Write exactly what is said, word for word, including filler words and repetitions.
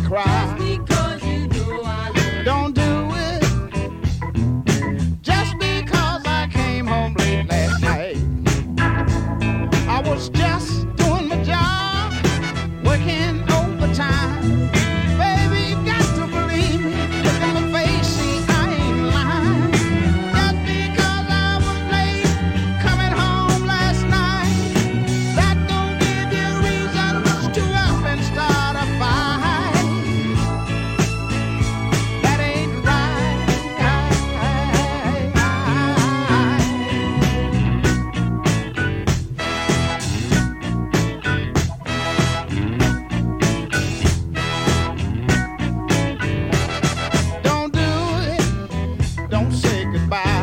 cry. Because you know I love. Don't do it just because I came home late last night. I was just doing my job, working overtime. Baby, you got to believe me. Look at my face, see, I ain't lying. Just because I was late coming home last night, that don't give you reason to up and start a fight. That ain't right. Don't do it. Don't say goodbye.